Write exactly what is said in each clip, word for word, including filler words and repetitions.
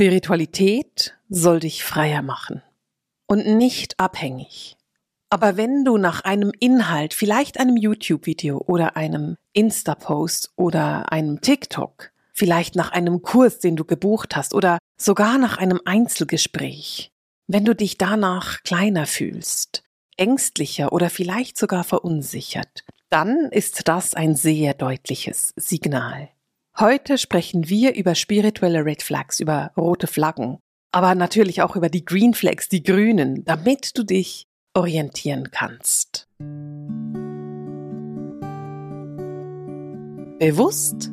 Spiritualität soll dich freier machen und nicht abhängig. Aber wenn du nach einem Inhalt, vielleicht einem YouTube-Video oder einem Insta-Post oder einem TikTok, vielleicht nach einem Kurs, den du gebucht hast oder sogar nach einem Einzelgespräch, wenn du dich danach kleiner fühlst, ängstlicher oder vielleicht sogar verunsichert, dann ist das ein sehr deutliches Signal. Heute sprechen wir über spirituelle Red Flags, über rote Flaggen, aber natürlich auch über die Green Flags, die grünen, damit du dich orientieren kannst. Bewusst,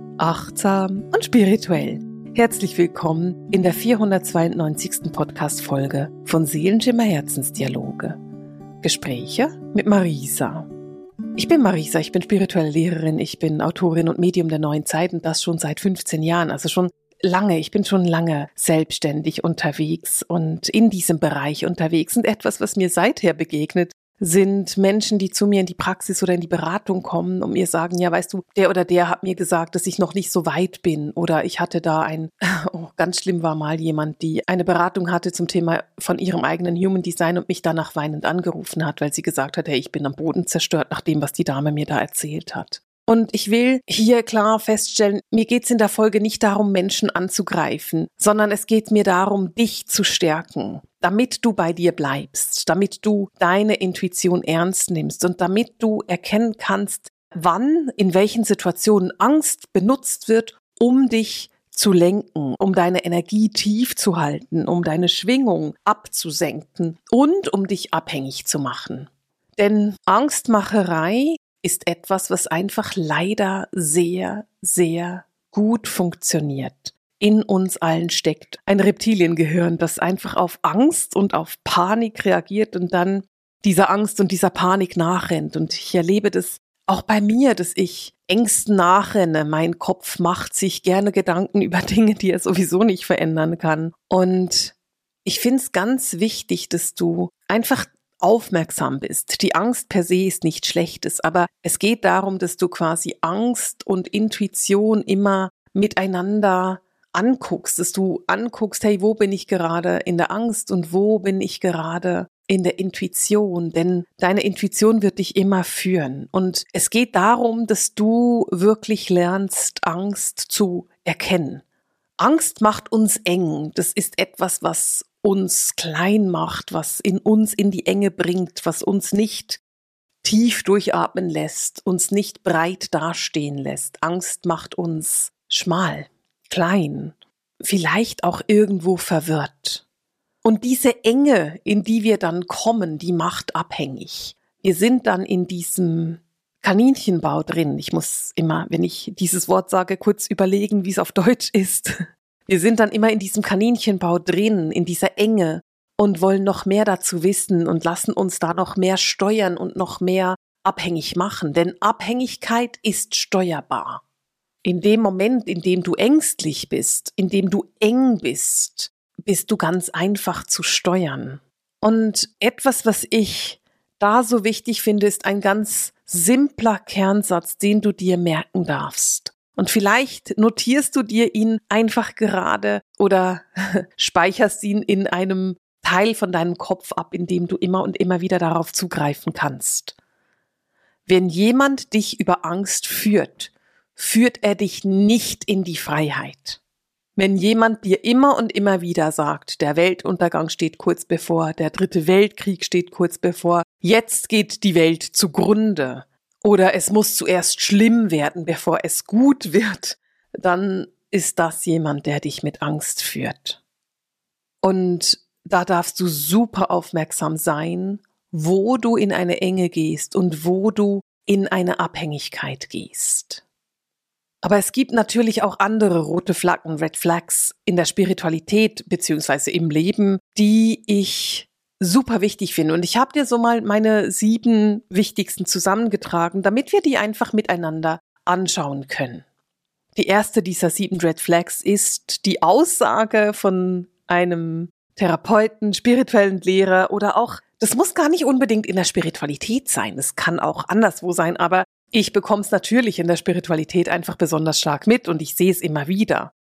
achtsam und spirituell. Herzlich willkommen in der vierhundertzweiundneunzigsten Podcast-Folge von Seelenschimmer Herzensdialoge. Gespräche mit Marisa. Ich bin Marisa, ich bin spirituelle Lehrerin, ich bin Autorin und Medium der neuen Zeit und das schon seit fünfzehn Jahren, also schon lange. Ich bin schon lange selbstständig unterwegs und in diesem Bereich unterwegs. Und etwas, was mir seither begegnet, sind Menschen, die zu mir in die Praxis oder in die Beratung kommen und mir sagen, ja, weißt du, der oder der hat mir gesagt, dass ich noch nicht so weit bin. Oder ich hatte da ein, oh, ganz schlimm war mal jemand, die eine Beratung hatte zum Thema von ihrem eigenen Human Design und mich danach weinend angerufen hat, weil sie gesagt hat, hey, ich bin am Boden zerstört nach dem, was die Dame mir da erzählt hat. Und ich will hier klar feststellen, mir geht es in der Folge nicht darum, Menschen anzugreifen, sondern es geht mir darum, dich zu stärken, damit du bei dir bleibst, damit du deine Intuition ernst nimmst und damit du erkennen kannst, wann, in welchen Situationen Angst benutzt wird, um dich zu lenken, um deine Energie tief zu halten, um deine Schwingung abzusenken und um dich abhängig zu machen. Denn Angstmacherei ist etwas, was einfach leider sehr, sehr gut funktioniert. In uns allen steckt ein Reptiliengehirn, das einfach auf Angst und auf Panik reagiert und dann dieser Angst und dieser Panik nachrennt. Und ich erlebe das auch bei mir, dass ich Ängsten nachrenne. Mein Kopf macht sich gerne Gedanken über Dinge, die er sowieso nicht verändern kann. Und ich finde es ganz wichtig, dass du einfach aufmerksam bist. Die Angst per se ist nichts Schlechtes, aber es geht darum, dass du quasi Angst und Intuition immer miteinander anguckst, dass du anguckst, hey, wo bin ich gerade in der Angst und wo bin ich gerade in der Intuition, denn deine Intuition wird dich immer führen. Und es geht darum, dass du wirklich lernst, Angst zu erkennen. Angst macht uns eng. Das ist etwas, was uns klein macht, was in uns in die Enge bringt, was uns nicht tief durchatmen lässt, uns nicht breit dastehen lässt. Angst macht uns schmal, klein, vielleicht auch irgendwo verwirrt. Und diese Enge, in die wir dann kommen, die macht abhängig. Wir sind dann in diesem Kaninchenbau drin. Ich muss immer, wenn ich dieses Wort sage, kurz überlegen, wie es auf Deutsch ist. Wir sind dann immer in diesem Kaninchenbau drin, in dieser Enge und wollen noch mehr dazu wissen und lassen uns da noch mehr steuern und noch mehr abhängig machen. Denn Abhängigkeit ist steuerbar. In dem Moment, in dem du ängstlich bist, in dem du eng bist, bist du ganz einfach zu steuern. Und etwas, was ich da so wichtig finde, ist ein ganz simpler Kernsatz, den du dir merken darfst. Und vielleicht notierst du dir ihn einfach gerade oder speicherst ihn in einem Teil von deinem Kopf ab, in dem du immer und immer wieder darauf zugreifen kannst. Wenn jemand dich über Angst führt, führt er dich nicht in die Freiheit. Wenn jemand dir immer und immer wieder sagt, der Weltuntergang steht kurz bevor, der dritte Weltkrieg steht kurz bevor, jetzt geht die Welt zugrunde, oder es muss zuerst schlimm werden, bevor es gut wird, dann ist das jemand, der dich mit Angst führt. Und da darfst du super aufmerksam sein, wo du in eine Enge gehst und wo du in eine Abhängigkeit gehst. Aber es gibt natürlich auch andere rote Flaggen, Red Flags in der Spiritualität beziehungsweise im Leben, die ich super wichtig finde. Und ich habe dir so mal meine sieben wichtigsten zusammengetragen, damit wir die einfach miteinander anschauen können. Die erste dieser sieben Red Flags ist die Aussage von einem Therapeuten, spirituellen Lehrer oder auch, das muss gar nicht unbedingt in der Spiritualität sein, es kann auch anderswo sein, aber ich bekomme es natürlich in der Spiritualität einfach besonders stark mit und ich sehe es immer wieder.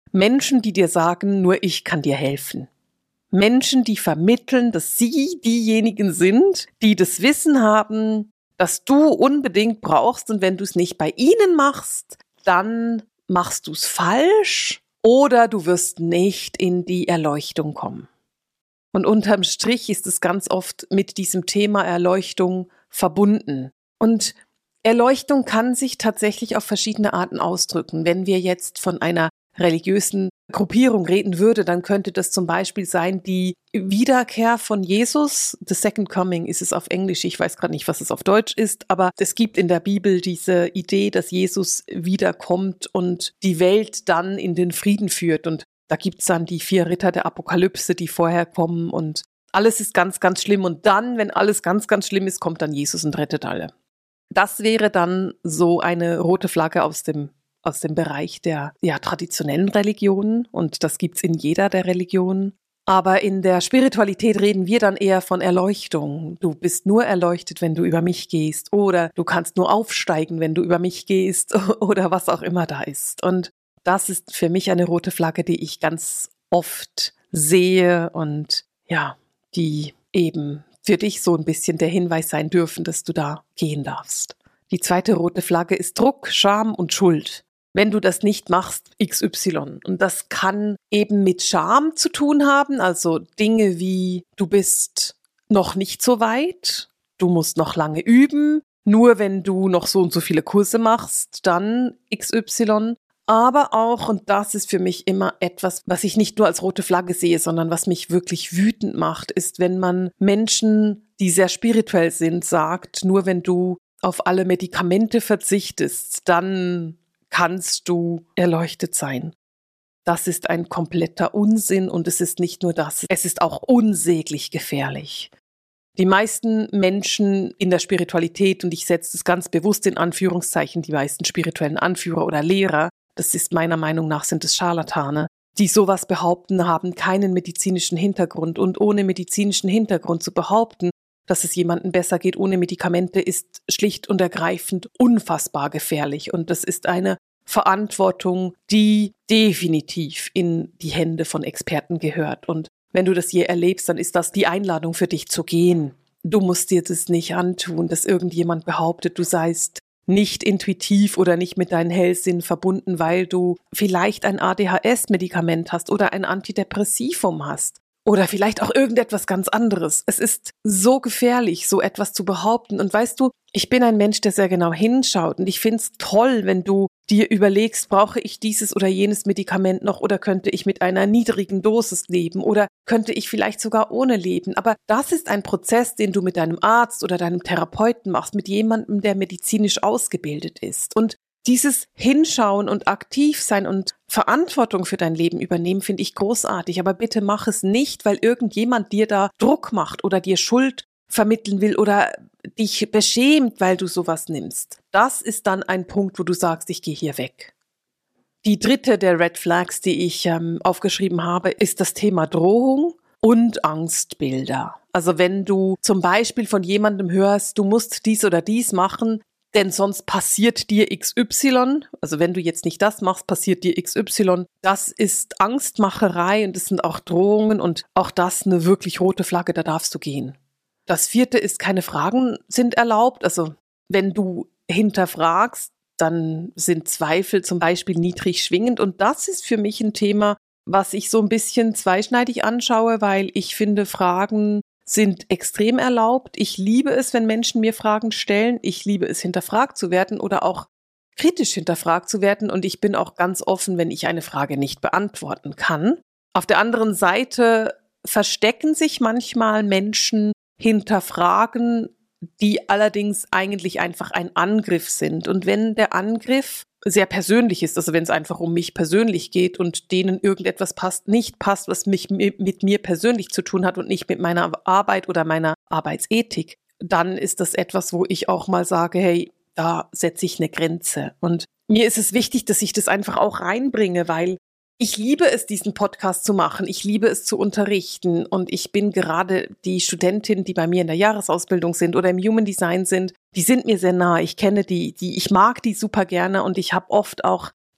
Menschen, die dir sagen, nur ich kann dir helfen. Menschen, die vermitteln, dass sie diejenigen sind, die das Wissen haben, das du unbedingt brauchst, und wenn du es nicht bei ihnen machst, dann machst du es falsch oder du wirst nicht in die Erleuchtung kommen. Und unterm Strich ist es ganz oft mit diesem Thema Erleuchtung verbunden. Und Erleuchtung kann sich tatsächlich auf verschiedene Arten ausdrücken. Wenn wir jetzt von einer religiösen Gruppierung reden würde, dann könnte das zum Beispiel sein, die Wiederkehr von Jesus. The Second Coming ist es auf Englisch. Ich weiß gerade nicht, was es auf Deutsch ist, aber es gibt in der Bibel diese Idee, dass Jesus wiederkommt und die Welt dann in den Frieden führt. Und da gibt es dann die vier Ritter der Apokalypse, die vorher kommen und alles ist ganz, ganz schlimm. Und dann, wenn alles ganz, ganz schlimm ist, kommt dann Jesus und rettet alle. Das wäre dann so eine rote Flagge aus dem aus dem Bereich der ja, traditionellen Religionen, und das gibt's in jeder der Religionen. Aber in der Spiritualität reden wir dann eher von Erleuchtung. Du bist nur erleuchtet, wenn du über mich gehst, oder du kannst nur aufsteigen, wenn du über mich gehst, oder was auch immer da ist. Und das ist für mich eine rote Flagge, die ich ganz oft sehe und ja, die eben für dich so ein bisschen der Hinweis sein dürfen, dass du da gehen darfst. Die zweite rote Flagge ist Druck, Scham und Schuld. Wenn du das nicht machst, X Y. Und das kann eben mit Scham zu tun haben, also Dinge wie, du bist noch nicht so weit, du musst noch lange üben, nur wenn du noch so und so viele Kurse machst, dann X Y. Aber auch, und das ist für mich immer etwas, was ich nicht nur als rote Flagge sehe, sondern was mich wirklich wütend macht, ist, wenn man Menschen, die sehr spirituell sind, sagt, nur wenn du auf alle Medikamente verzichtest, dann kannst du erleuchtet sein. Das ist ein kompletter Unsinn, und es ist nicht nur das, es ist auch unsäglich gefährlich. Die meisten Menschen in der Spiritualität, und ich setze es ganz bewusst in Anführungszeichen, die meisten spirituellen Anführer oder Lehrer, das ist meiner Meinung nach, sind es Scharlatane, die sowas behaupten, haben keinen medizinischen Hintergrund, und ohne medizinischen Hintergrund zu behaupten, dass es jemandem besser geht ohne Medikamente, ist schlicht und ergreifend unfassbar gefährlich. Und das ist eine Verantwortung, die definitiv in die Hände von Experten gehört. Und wenn du das je erlebst, dann ist das die Einladung für dich zu gehen. Du musst dir das nicht antun, dass irgendjemand behauptet, du seist nicht intuitiv oder nicht mit deinen Hellsinn verbunden, weil du vielleicht ein A D H S-Medikament hast oder ein Antidepressivum hast. Oder vielleicht auch irgendetwas ganz anderes. Es ist so gefährlich, so etwas zu behaupten. Und weißt du, ich bin ein Mensch, der sehr genau hinschaut. Und ich finde es toll, wenn du dir überlegst, brauche ich dieses oder jenes Medikament noch, oder könnte ich mit einer niedrigen Dosis leben, oder könnte ich vielleicht sogar ohne leben. Aber das ist ein Prozess, den du mit deinem Arzt oder deinem Therapeuten machst, mit jemandem, der medizinisch ausgebildet ist. Und dieses Hinschauen und aktiv sein und Verantwortung für dein Leben übernehmen, finde ich großartig. Aber bitte mach es nicht, weil irgendjemand dir da Druck macht oder dir Schuld vermitteln will oder dich beschämt, weil du sowas nimmst. Das ist dann ein Punkt, wo du sagst, ich gehe hier weg. Die dritte der Red Flags, die ich ähm, aufgeschrieben habe, ist das Thema Drohung und Angstbilder. Also wenn du zum Beispiel von jemandem hörst, du musst dies oder dies machen, denn sonst passiert dir X Y. Also wenn du jetzt nicht das machst, passiert dir X Y. Das ist Angstmacherei, und das sind auch Drohungen, und auch das eine wirklich rote Flagge, da darfst du gehen. Das vierte ist, keine Fragen sind erlaubt. Also wenn du hinterfragst, dann sind Zweifel zum Beispiel niedrig schwingend, und das ist für mich ein Thema, was ich so ein bisschen zweischneidig anschaue, weil ich finde, Fragen sind extrem erlaubt. Ich liebe es, wenn Menschen mir Fragen stellen. Ich liebe es, hinterfragt zu werden oder auch kritisch hinterfragt zu werden. Und ich bin auch ganz offen, wenn ich eine Frage nicht beantworten kann. Auf der anderen Seite verstecken sich manchmal Menschen hinter Fragen, die allerdings eigentlich einfach ein Angriff sind. Und wenn der Angriff sehr persönlich ist, also wenn es einfach um mich persönlich geht und denen irgendetwas passt, nicht passt, was mich mit mir persönlich zu tun hat und nicht mit meiner Arbeit oder meiner Arbeitsethik, dann ist das etwas, wo ich auch mal sage, hey, da setze ich eine Grenze. Und mir ist es wichtig, dass ich das einfach auch reinbringe, weil ich liebe es, diesen Podcast zu machen. Ich liebe es zu unterrichten, und ich bin gerade die Studentinnen, die bei mir in der Jahresausbildung sind oder im Human Design sind, die sind mir sehr nah. Ich kenne die, die, ich mag die super gerne, und ich habe oft auch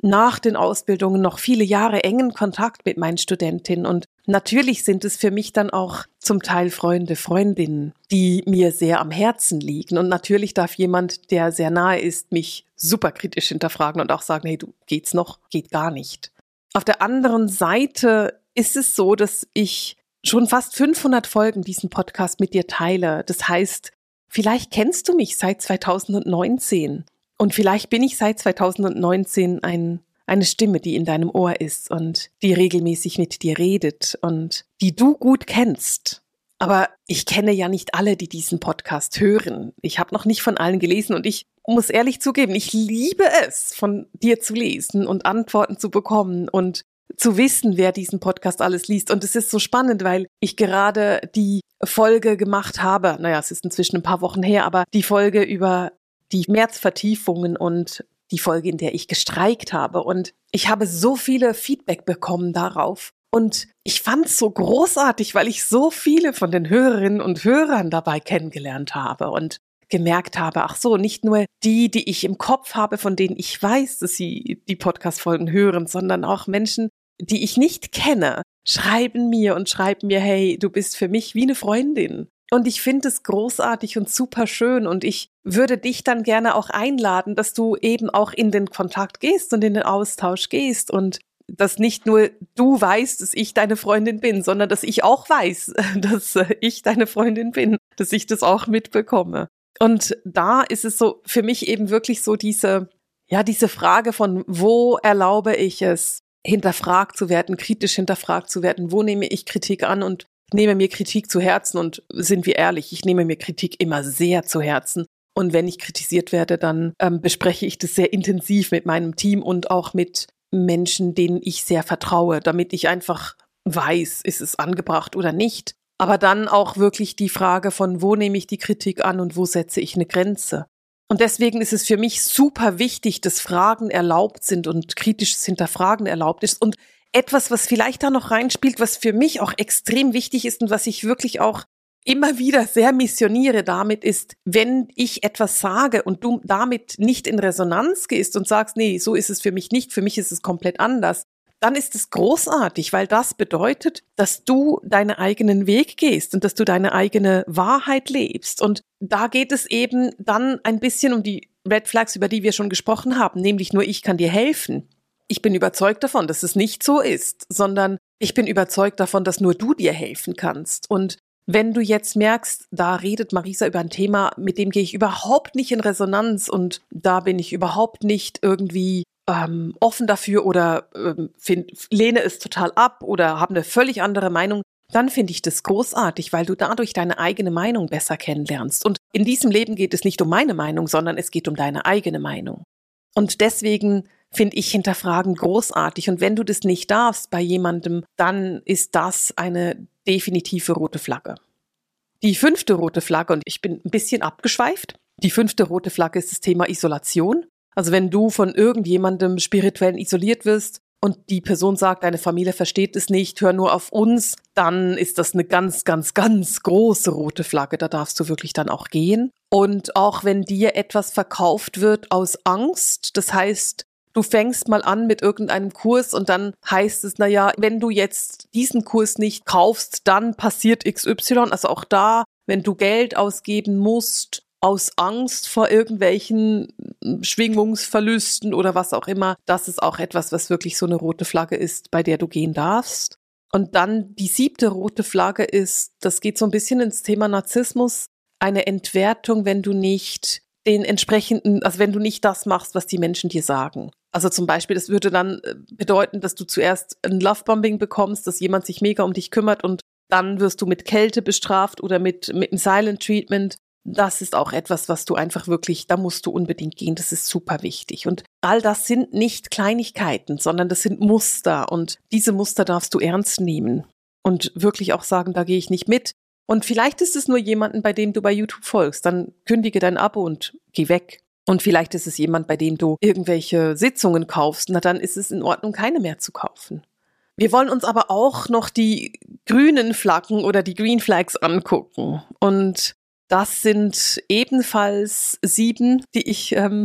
nach den Ausbildungen noch viele Jahre engen Kontakt mit meinen Studentinnen und natürlich sind es für mich dann auch zum Teil Freunde, Freundinnen, die mir sehr am Herzen liegen und natürlich darf jemand, der sehr nahe ist, mich super kritisch hinterfragen und auch sagen, hey, du, geht's noch? Geht gar nicht. Auf der anderen Seite ist es so, dass ich schon fast fünfhundert Folgen diesen Podcast mit dir teile. Das heißt, vielleicht kennst du mich seit zweitausendneunzehn. Und vielleicht bin ich seit zweitausendneunzehn ein, eine Stimme, die in deinem Ohr ist und die regelmäßig mit dir redet und die du gut kennst. Aber ich kenne ja nicht alle, die diesen Podcast hören. Ich habe noch nicht von allen gelesen und ich muss ehrlich zugeben, ich liebe es, von dir zu lesen und Antworten zu bekommen und zu wissen, wer diesen Podcast alles liest. Und es ist so spannend, weil ich gerade die Folge gemacht habe, naja, es ist inzwischen ein paar Wochen her, aber die Folge über die Märzvertiefungen und die Folge, in der ich gestreikt habe. Und ich habe so viele Feedback bekommen darauf. Und ich fand es so großartig, weil ich so viele von den Hörerinnen und Hörern dabei kennengelernt habe und gemerkt habe, ach so, nicht nur die, die ich im Kopf habe, von denen ich weiß, dass sie die Podcast-Folgen hören, sondern auch Menschen, die ich nicht kenne, schreiben mir und schreiben mir, hey, du bist für mich wie eine Freundin. Und ich finde es großartig und super schön und ich würde dich dann gerne auch einladen, dass du eben auch in den Kontakt gehst und in den Austausch gehst und dass nicht nur du weißt, dass ich deine Freundin bin, sondern dass ich auch weiß, dass ich deine Freundin bin, dass ich das auch mitbekomme. Und da ist es so für mich eben wirklich so diese, ja, diese Frage von, wo erlaube ich es, hinterfragt zu werden, kritisch hinterfragt zu werden, wo nehme ich Kritik an und nehme mir Kritik zu Herzen und sind wir ehrlich, ich nehme mir Kritik immer sehr zu Herzen und wenn ich kritisiert werde, dann ähm, bespreche ich das sehr intensiv mit meinem Team und auch mit Menschen, denen ich sehr vertraue, damit ich einfach weiß, ist es angebracht oder nicht. Aber dann auch wirklich die Frage von, wo nehme ich die Kritik an und wo setze ich eine Grenze. Und deswegen ist es für mich super wichtig, dass Fragen erlaubt sind und kritisches Hinterfragen erlaubt ist und etwas, was vielleicht da noch reinspielt, was für mich auch extrem wichtig ist und was ich wirklich auch immer wieder sehr missioniere damit ist, wenn ich etwas sage und du damit nicht in Resonanz gehst und sagst, nee, so ist es für mich nicht, für mich ist es komplett anders, dann ist es großartig, weil das bedeutet, dass du deinen eigenen Weg gehst und dass du deine eigene Wahrheit lebst. Und da geht es eben dann ein bisschen um die Red Flags, über die wir schon gesprochen haben, nämlich nur ich kann dir helfen. Ich bin überzeugt davon, dass es nicht so ist, sondern ich bin überzeugt davon, dass nur du dir helfen kannst. Und wenn du jetzt merkst, da redet Marisa über ein Thema, mit dem gehe ich überhaupt nicht in Resonanz und da bin ich überhaupt nicht irgendwie ähm, offen dafür oder ähm, find, lehne es total ab oder habe eine völlig andere Meinung, dann finde ich das großartig, weil du dadurch deine eigene Meinung besser kennenlernst. Und in diesem Leben geht es nicht um meine Meinung, sondern es geht um deine eigene Meinung. Und deswegen finde ich Hinterfragen großartig. Und wenn du das nicht darfst bei jemandem, dann ist das eine definitive rote Flagge. Die fünfte rote Flagge, und ich bin ein bisschen abgeschweift, die fünfte rote Flagge ist das Thema Isolation. Also wenn du von irgendjemandem spirituell isoliert wirst und die Person sagt, deine Familie versteht es nicht, hör nur auf uns, dann ist das eine ganz, ganz, ganz große rote Flagge. Da darfst du wirklich dann auch gehen. Und auch wenn dir etwas verkauft wird aus Angst, das heißt, du fängst mal an mit irgendeinem Kurs und dann heißt es, naja, wenn du jetzt diesen Kurs nicht kaufst, dann passiert X Y. Also auch da, wenn du Geld ausgeben musst, aus Angst vor irgendwelchen Schwingungsverlusten oder was auch immer, das ist auch etwas, was wirklich so eine rote Flagge ist, bei der du gehen darfst. Und dann die siebte rote Flagge ist, das geht so ein bisschen ins Thema Narzissmus, eine Entwertung, wenn du nicht den entsprechenden, also wenn du nicht das machst, was die Menschen dir sagen. Also zum Beispiel, das würde dann bedeuten, dass du zuerst ein Lovebombing bekommst, dass jemand sich mega um dich kümmert und dann wirst du mit Kälte bestraft oder mit, mit einem Silent Treatment. Das ist auch etwas, was du einfach wirklich, da musst du unbedingt gehen, das ist super wichtig. Und all das sind nicht Kleinigkeiten, sondern das sind Muster und diese Muster darfst du ernst nehmen und wirklich auch sagen, da gehe ich nicht mit. Und vielleicht ist es nur jemanden, bei dem du bei YouTube folgst, dann kündige dein Abo und geh weg. Und vielleicht ist es jemand, bei dem du irgendwelche Sitzungen kaufst, na dann ist es in Ordnung, keine mehr zu kaufen. Wir wollen uns aber auch noch die grünen Flaggen oder die Green Flags angucken. Und Das sind ebenfalls sieben, die ich ähm,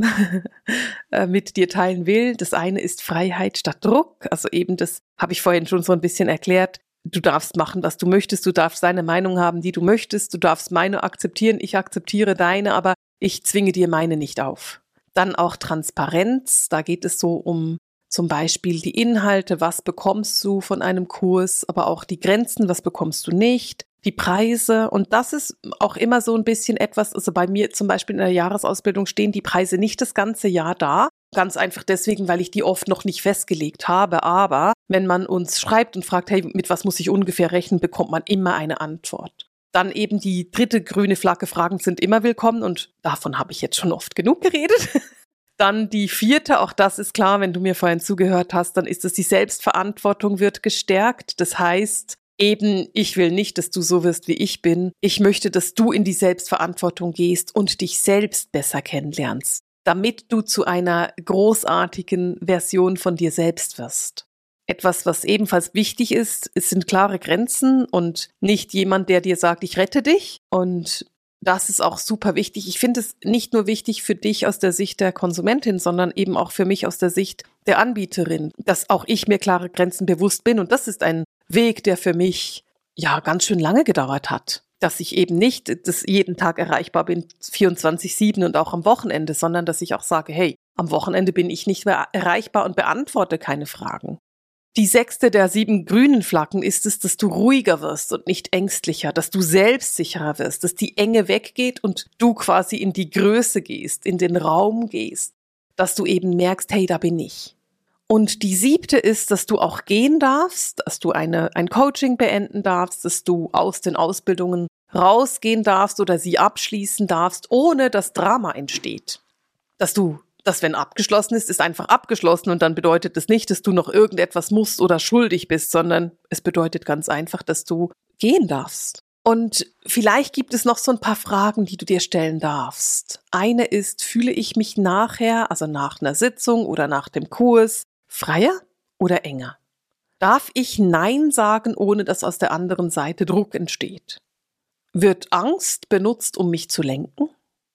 mit dir teilen will. Das eine ist Freiheit statt Druck. Also eben, das habe ich vorhin schon so ein bisschen erklärt. Du darfst machen, was du möchtest. Du darfst deine Meinung haben, die du möchtest. Du darfst meine akzeptieren. Ich akzeptiere deine, aber ich zwinge dir meine nicht auf. Dann auch Transparenz. Da geht es so um zum Beispiel die Inhalte. Was bekommst du von einem Kurs? Aber auch die Grenzen. Was bekommst du nicht? Die Preise, und das ist auch immer so ein bisschen etwas, also bei mir zum Beispiel in der Jahresausbildung stehen die Preise nicht das ganze Jahr da, ganz einfach deswegen, weil ich die oft noch nicht festgelegt habe, aber wenn man uns schreibt und fragt, hey, mit was muss ich ungefähr rechnen, bekommt man immer eine Antwort. Dann eben die dritte grüne Flagge, Fragen sind immer willkommen und davon habe ich jetzt schon oft genug geredet. Dann die vierte, auch das ist klar, wenn du mir vorhin zugehört hast, dann ist es die Selbstverantwortung wird gestärkt, das heißt, eben, ich will nicht, dass du so wirst, wie ich bin. Ich möchte, dass du in die Selbstverantwortung gehst und dich selbst besser kennenlernst, damit du zu einer großartigen Version von dir selbst wirst. Etwas, was ebenfalls wichtig ist, es sind klare Grenzen und nicht jemand, der dir sagt, ich rette dich. Und das ist auch super wichtig. Ich finde es nicht nur wichtig für dich aus der Sicht der Konsumentin, sondern eben auch für mich aus der Sicht der Anbieterin, dass auch ich mir klare Grenzen bewusst bin. Und das ist ein Weg, der für mich ja ganz schön lange gedauert hat. Dass ich eben nicht dass jeden Tag erreichbar bin, vierundzwanzig sieben und auch am Wochenende, sondern dass ich auch sage, hey, am Wochenende bin ich nicht mehr erreichbar und beantworte keine Fragen. Die sechste der sieben grünen Flaggen ist es, dass du ruhiger wirst und nicht ängstlicher, dass du selbstsicherer wirst, dass die Enge weggeht und du quasi in die Größe gehst, in den Raum gehst, dass du eben merkst, hey, da bin ich. Und die siebte ist, dass du auch gehen darfst, dass du eine, ein Coaching beenden darfst, dass du aus den Ausbildungen rausgehen darfst oder sie abschließen darfst, ohne dass Drama entsteht. Dass du, dass wenn abgeschlossen ist, ist einfach abgeschlossen und dann bedeutet das nicht, dass du noch irgendetwas musst oder schuldig bist, sondern es bedeutet ganz einfach, dass du gehen darfst. Und vielleicht gibt es noch so ein paar Fragen, die du dir stellen darfst. Eine ist, fühle ich mich nachher, also nach einer Sitzung oder nach dem Kurs, freier oder enger? Darf ich Nein sagen, ohne dass aus der anderen Seite Druck entsteht? Wird Angst benutzt, um mich zu lenken?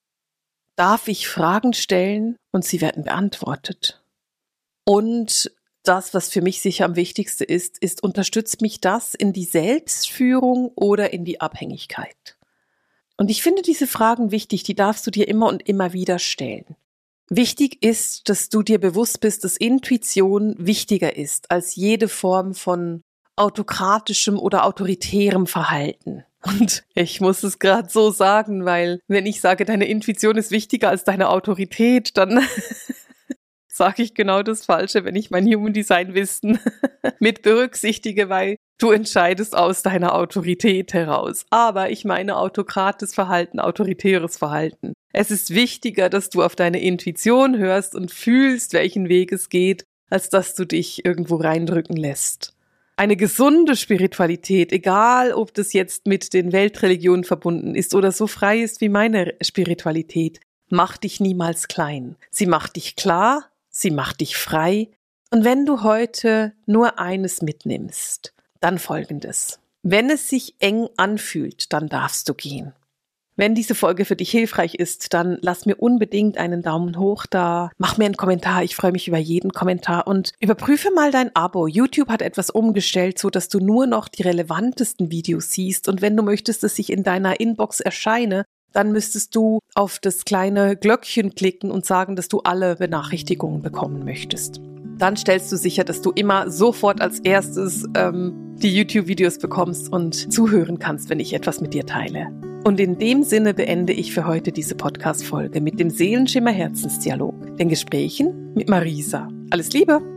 Darf ich Fragen stellen und sie werden beantwortet? Und das, was für mich sicher am wichtigsten ist, ist, unterstützt mich das in die Selbstführung oder in die Abhängigkeit? Und ich finde diese Fragen wichtig, die darfst du dir immer und immer wieder stellen. Wichtig ist, dass du dir bewusst bist, dass Intuition wichtiger ist als jede Form von autokratischem oder autoritärem Verhalten. Und ich muss es gerade so sagen, weil wenn ich sage, deine Intuition ist wichtiger als deine Autorität, dann sage ich genau das Falsche, wenn ich mein Human Design Wissen mit berücksichtige, weil du entscheidest aus deiner Autorität heraus. Aber ich meine autokrates Verhalten, autoritäres Verhalten. Es ist wichtiger, dass du auf deine Intuition hörst und fühlst, welchen Weg es geht, als dass du dich irgendwo reindrücken lässt. Eine gesunde Spiritualität, egal ob das jetzt mit den Weltreligionen verbunden ist oder so frei ist wie meine Spiritualität, macht dich niemals klein. Sie macht dich klar, sie macht dich frei. Und wenn du heute nur eines mitnimmst, dann Folgendes. Wenn es sich eng anfühlt, dann darfst du gehen. Wenn diese Folge für dich hilfreich ist, dann lass mir unbedingt einen Daumen hoch da. Mach mir einen Kommentar, ich freue mich über jeden Kommentar und überprüfe mal dein Abo. YouTube hat etwas umgestellt, so dass du nur noch die relevantesten Videos siehst und wenn du möchtest, dass ich in deiner Inbox erscheine, dann müsstest du auf das kleine Glöckchen klicken und sagen, dass du alle Benachrichtigungen bekommen möchtest. Dann stellst du sicher, dass du immer sofort als erstes ähm, die YouTube-Videos bekommst und zuhören kannst, wenn ich etwas mit dir teile. Und in dem Sinne beende ich für heute diese Podcast-Folge mit dem Seelenschimmer Herzensdialog, den Gesprächen mit Marisa. Alles Liebe!